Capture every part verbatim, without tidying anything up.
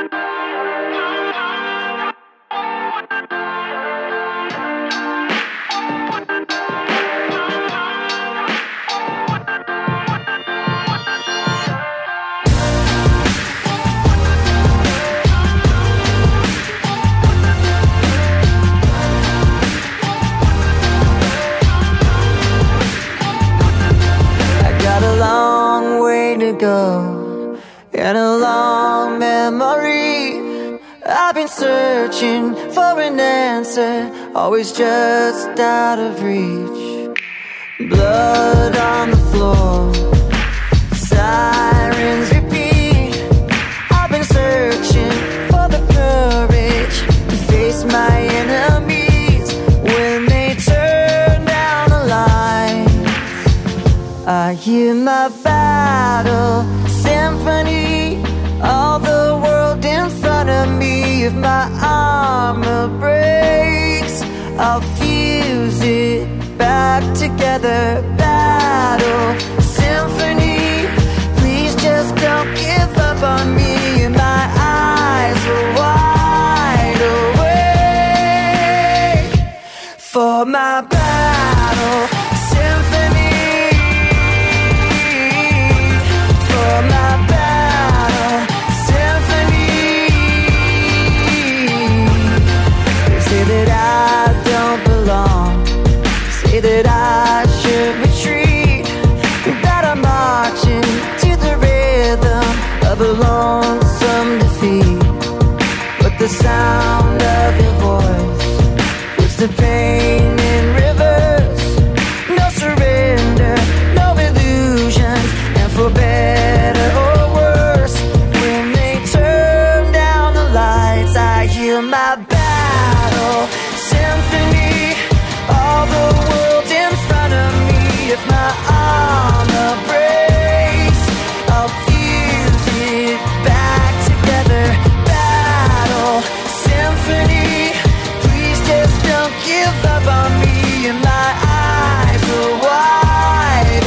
Go and a long memory. I've been searching for an answer, always just out of reach. Blood on the floor, sirens repeat. I've been searching for the courage to face my enemies when they turn down the lights. I hear my battle symphony, all the world in front of me. If my armor breaks, I'll fuse it back together. Battle symphony, please just don't give up on me. My eyes are wide awake for my battle symphony. My battle symphony. They say that I don't belong, say that I should retreat, that I'm marching to the rhythm of a lonesome defeat. But the sound of your voice puts the pain in reverse. No surrender, no illusions, and for better or worse, when they turn down the lights, I hear my battle symphony, all the world in front of me. If my armor breaks, I'll fuse it back together. Battle symphony, please just don't give up on me. And my eyes are wide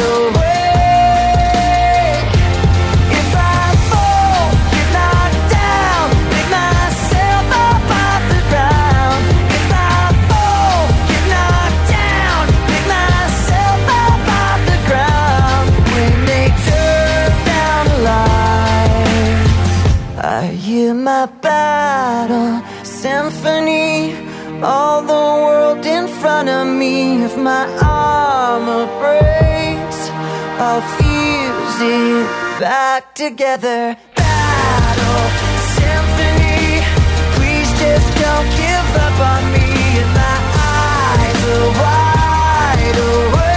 awake. If I fall, get knocked down, pick myself up off the ground. If I fall, get knocked down, pick myself up off the ground. When they turn down the lights, I hear my battle symphony, all the world in front of me. If my armor breaks, I'll fuse it back together. Battle symphony, please just don't give up on me. And my eyes are wide awake.